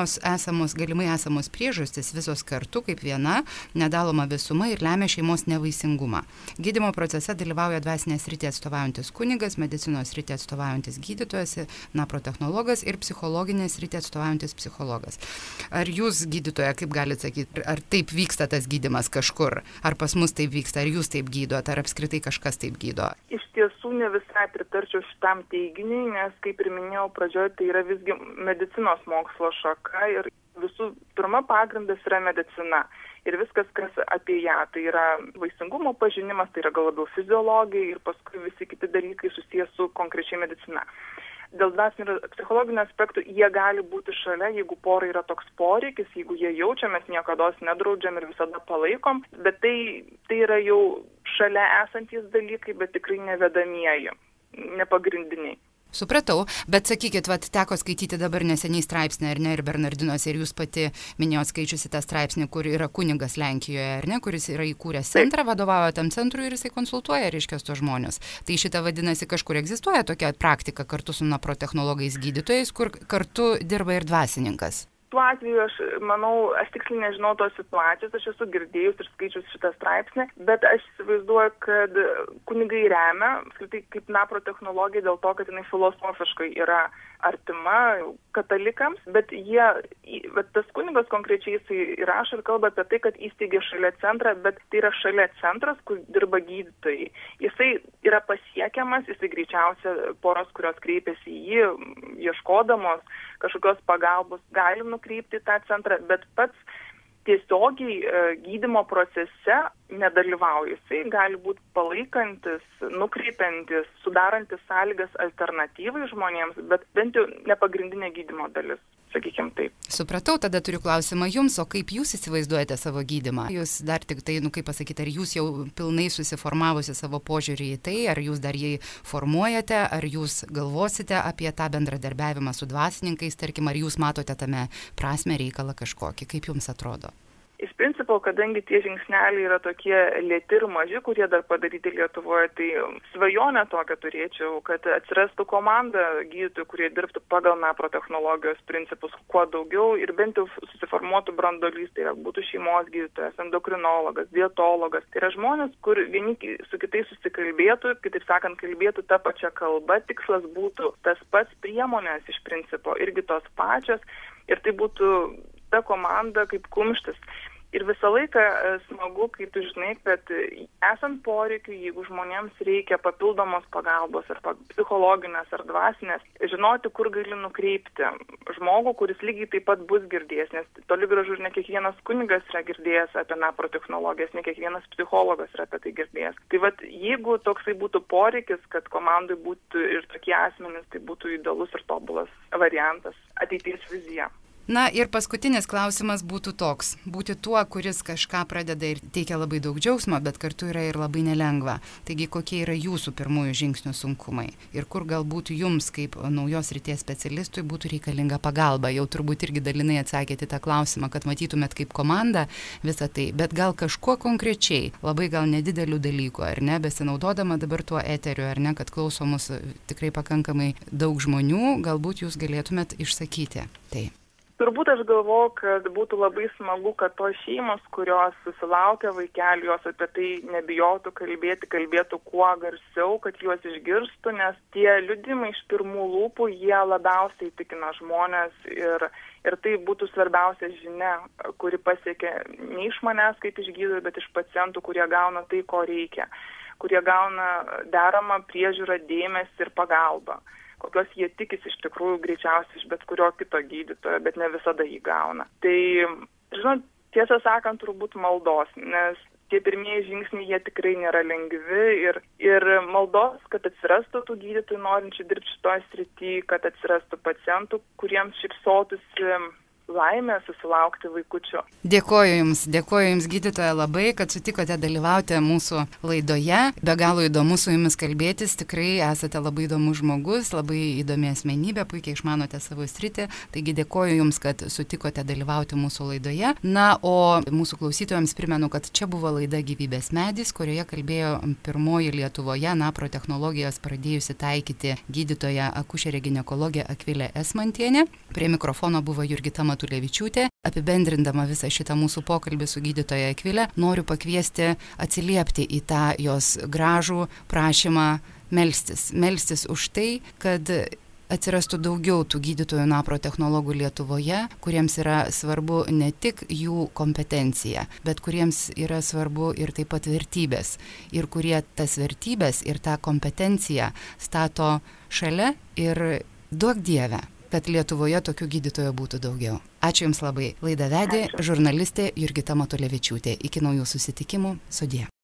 esamos priežastys visos kartu kaip viena nedaloma visuma ir lemia šeimos nevaisingumą. Gydymo procese dalyvauja dvasinės sritį atstovaujantis kunigas, medicinos sritį atstovaujantis gydytojas, naprotechnologas ir psichologinės sritį atstovaujantis psichologas. Ar jūs, gydytoja, kaip galite sakyti, ar taip vyksta tas gydymas kažkur, ar pas mus taip vyksta, ar jūs taip gydot, ar apskritai kažkas taip gydo? Iš tiesų ne visai pritarčiau šitam teiginiui, nes, kaip ir minėjau pradžioje, tai yra visgi medicinos mokslo šaka ir visų pirma pagrindas yra medicina. Ir viskas, kas apie ją, tai yra vaisingumo pažinimas, tai yra gal labiau fiziologija ir paskui visi kiti dalykai susijęs su konkrečiai medicina. Dėl dvasinio ir psichologinio aspektų jie gali būti šalia, jeigu porai yra toks poreikis, jeigu jie jaučia, mes niekados nedraudžiam ir visada palaikom, bet tai yra jau šalia esantys dalykai, bet tikrai nevedamieji, nepagrindiniai. Supratau, bet sakykit, teko skaityti dabar neseniai straipsnį, ar ne, ir Bernardinuose, ir jūs pati minėjot skaičiusi tą straipsnį, kur yra kunigas Lenkijoje, ar ne, kuris yra įkūręs centrą, vadovauja tam centrui ir jisai konsultuoja, reiškia, tos žmonės. Tai šitą vadinasi, kažkur egzistuoja tokia praktika kartu su naprotechnologais gydytojais, kur kartu dirba ir dvasininkas. Tuo atveju aš manau, aš tiksliai nežinau tos situacijos, aš esu girdėjus ir skaičius šitą straipsnį, bet aš įsivaizduoju, kad kunigai remia, apskritai kaip naprotechnologija dėl to, kad jinai filosofiškai yra artima katalikams, bet tas kunigas konkrečiai jisai įrašo ir kalba apie tai, kad įsteigė šalia centrą, bet tai yra šalia centras, kur dirba gydytojai. Jisai yra pasiekiamas, jisai greičiausia poros, kurios kreipiasi į jį, ieškodamos kažkokios pagalbos, gali nukreipti tą centrą, bet pats tiesiogiai gydymo procese nedalyvauja. Jisai gali būti palaikantis, nukreipiantis, sudarantis sąlygas alternatyvai žmonėms, bet bent jau nepagrindinė gydymo dalis, sakykime taip. Supratau, tada turiu klausimą jums, o kaip jūs įsivaizduojate savo gydymą? Jūs dar tik tai, kaip pasakyti, ar jūs jau pilnai susiformavusi savo požiūrį į tai, ar jūs dar jį formuojate, ar jūs galvosite apie tą bendradarbiavimą su dvasininkais, tarkim, ar jūs matote tame prasme reikalą kažkokį, kaip jums atrodo? Iš principo, kadangi tie žingsneliai yra tokie lėti ir maži, kurie dar padaryti Lietuvoje, tai svajonę tokią turėčiau, kad atsirastų komanda gydytojų, kurie dirbtų pagal naprotechnologijos principus kuo daugiau ir bent jau susiformuotų branduolys, tai yra būtų šeimos gydytojas, endokrinologas, dietologas. Tai yra žmonės, kur vieni su kitais susikalbėtų, kitaip sakant, kalbėtų tą pačią kalbą, tikslas būtų tas pats, priemonės iš principo irgi tos pačios ir tai būtų ta komanda kaip kumštis. Ir visą laiką smagu, kai tu žinai, kad esant poreikiu, jeigu žmonėms reikia papildomos pagalbos ar psichologinės ar dvasinės, žinoti, kur gali nukreipti žmogų, kuris lygiai taip pat bus girdėjęs, nes toli gražu ne kiekvienas kunigas yra girdėjęs apie naprotechnologijas, ne kiekvienas psichologas yra apie tai girdėjęs. Tai vat, jeigu toksai būtų poreikis, kad komandai būtų ir tokie asmenys, tai būtų idealus ir tobulas variantas, ateities vizija. Na ir paskutinis klausimas būtų toks. Būti tuo, kuris kažką pradeda ir teikia labai daug džiaugsmo, bet kartu yra ir labai nelengva. Taigi, kokie yra jūsų pirmųjų žingsnių sunkumai? Ir kur galbūt jums, kaip naujos srities specialistui, būtų reikalinga pagalba? Jau turbūt irgi dalinai atsakėte tą klausimą, kad matytumėt kaip komanda visą tai. Bet gal kažkuo konkrečiai, labai gal nedidelių dalykų, ar ne, besinaudodama dabar tuo eteriu, ar ne, kad klauso mus tikrai pakankamai daug žmonių, galbūt jūs galėtumėt išsakyti tai. Turbūt aš galvoju, kad būtų labai smagu, kad tos šeimos, kurios susilaukia vaikelių, jos apie tai nebijotų kalbėtų kuo garsiau, kad juos išgirstų, nes tie liudijimai iš pirmų lūpų, jie labiausiai įtikina žmonės ir tai būtų svarbiausia žinia, kuri pasiekia ne iš manęs kaip iš gydytojų, bet iš pacientų, kurie gauna tai, ko reikia, kurie gauna deramą priežiūrą, dėmesį ir pagalbą, kokios jie tikisi iš tikrųjų greičiausiai iš bet kurio kito gydytojo, bet ne visada jį gauna. Tai, žinot, tiesą sakant, turbūt maldos, nes tie pirmieji žingsniai, jie tikrai nėra lengvi ir maldos, kad atsirastų tų gydytojų norinčių dirbti šitoje srityje, kad atsirastų pacientų, kuriems šypsotųsi laimę susilaukti vaikučių. Dėkoju Jums gydytoja labai, kad sutikote dalyvauti mūsų laidoje. Be galo įdomu su Jumis kalbėtis, tikrai esate labai įdomus žmogus, labai įdomi asmenybė, puikiai išmanote savo sritį, taigi dėkoju Jums, kad sutikote dalyvauti mūsų laidoje. Na, o mūsų klausytojams primenu, kad čia buvo laida Gyvybės medis, kurioje kalbėjo pirmoji Lietuvoje naprotechnologijas pradėjusi taikyti gydytoja akušerė ginekologė Akvilė Esmantienė. Prie mikrofono buvo Jurgita Matulevičiūtė. Apibendrindama visą šitą mūsų pokalbį su gydytoja Akvilė, noriu pakviesti atsiliepti į tą jos gražų prašymą melstis už tai, kad atsirastų daugiau tų gydytojų naprotechnologų Lietuvoje, kuriems yra svarbu ne tik jų kompetencija, bet kuriems yra svarbu ir taip pat vertybės, ir kurie tas vertybės ir tą kompetenciją stato šalia ir duok Dieve, kad Lietuvoje tokių gydytojų būtų daugiau. Ačiū Jums labai. Laidą vedė žurnalistė Jurgita Matulevičiūtė. Iki naujų susitikimų. Sudie.